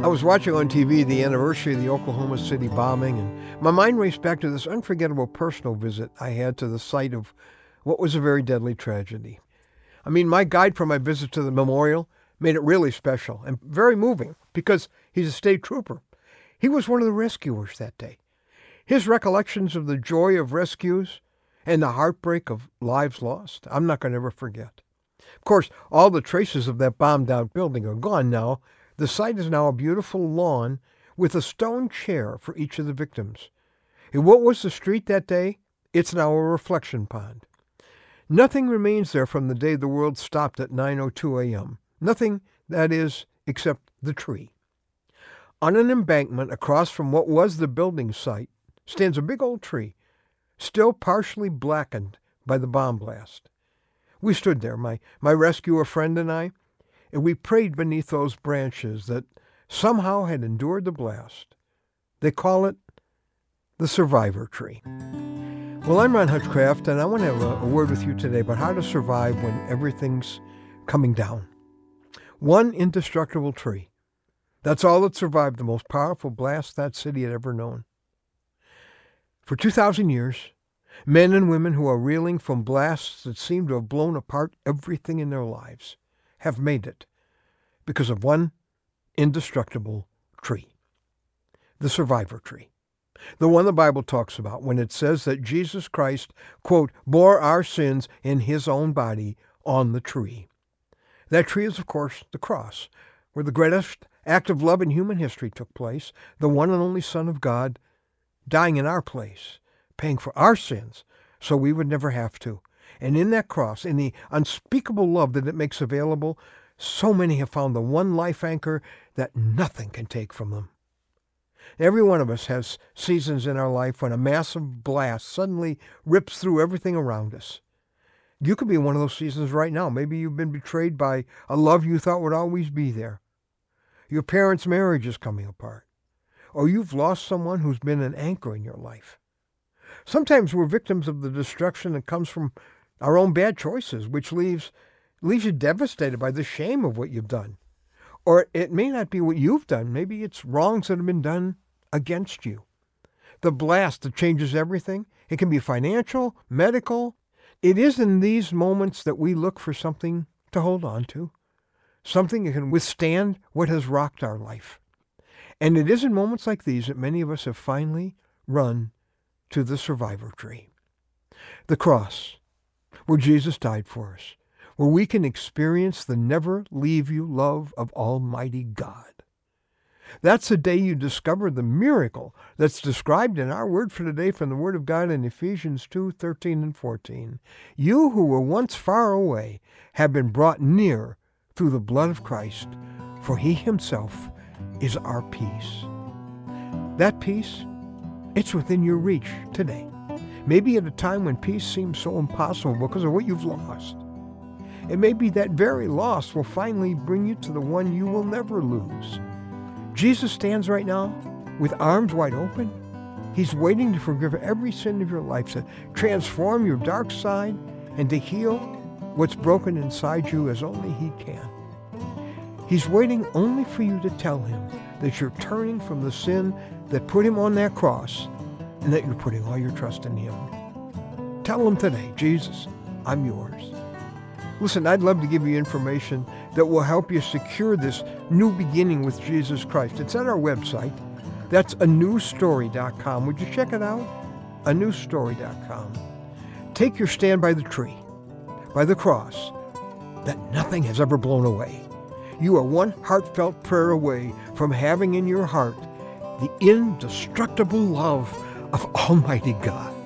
I was watching on TV the anniversary of the Oklahoma City bombing, and my mind raced back to this unforgettable personal visit I had to the site of what was a very deadly tragedy. I mean, my guide for my visit to the memorial made it really special and very moving because he's a state trooper. He was one of the rescuers that day. His recollections of the joy of rescues and the heartbreak of lives lost, I'm not going to ever forget. Of course, all the traces of that bombed-out building are gone now. The site is now a beautiful lawn with a stone chair for each of the victims. And what was the street that day? It's now a reflection pond. Nothing remains there from the day the world stopped at 9:02 a.m. Nothing, that is, except the tree. On an embankment across from what was the building site stands a big old tree, still partially blackened by the bomb blast. We stood there, my rescuer friend and I, and we prayed beneath those branches that somehow had endured the blast. They call it the survivor tree. Well, I'm Ron Hutchcraft, and I want to have a word with you today about how to survive when everything's coming down. One indestructible tree. That's all that survived the most powerful blast that city had ever known. For 2,000 years, men and women who are reeling from blasts that seem to have blown apart everything in their lives have made it because of one indestructible tree, the survivor tree, the one the Bible talks about when it says that Jesus Christ, quote, bore our sins in his own body on the tree. That tree is, of course, the cross, where the greatest act of love in human history took place, the one and only Son of God dying in our place, paying for our sins so we would never have to. And in that cross, in the unspeakable love that it makes available, so many have found the one life anchor that nothing can take from them. Every one of us has seasons in our life when a massive blast suddenly rips through everything around us. You could be in one of those seasons right now. Maybe you've been betrayed by a love you thought would always be there. Your parents' marriage is coming apart. Or you've lost someone who's been an anchor in your life. Sometimes we're victims of the destruction that comes from our own bad choices, which leaves you devastated by the shame of what you've done. Or it may not be what you've done. Maybe it's wrongs that have been done against you. The blast that changes everything. It can be financial, medical. It is in these moments that we look for something to hold on to, something that can withstand what has rocked our life. And it is in moments like these that many of us have finally run to the survivor tree, the cross, where Jesus died for us, where we can experience the never-leave-you love of Almighty God. That's the day you discover the miracle that's described in our word for today from the Word of God in Ephesians 2:13 and 14. You who were once far away have been brought near through the blood of Christ, for he himself is our peace. That peace, it's within your reach today. Maybe at a time when peace seems so impossible because of what you've lost. It may be that very loss will finally bring you to the one you will never lose. Jesus stands right now with arms wide open. He's waiting to forgive every sin of your life, to transform your dark side and to heal what's broken inside you as only he can. He's waiting only for you to tell him that you're turning from the sin that put him on that cross and that you're putting all your trust in him. Tell him today, Jesus, I'm yours. Listen, I'd love to give you information that will help you secure this new beginning with Jesus Christ. It's at our website. That's anewstory.com. Would you check it out? anewstory.com. Take your stand by the tree, by the cross, that nothing has ever blown away. You are one heartfelt prayer away from having in your heart the indestructible love of Almighty God.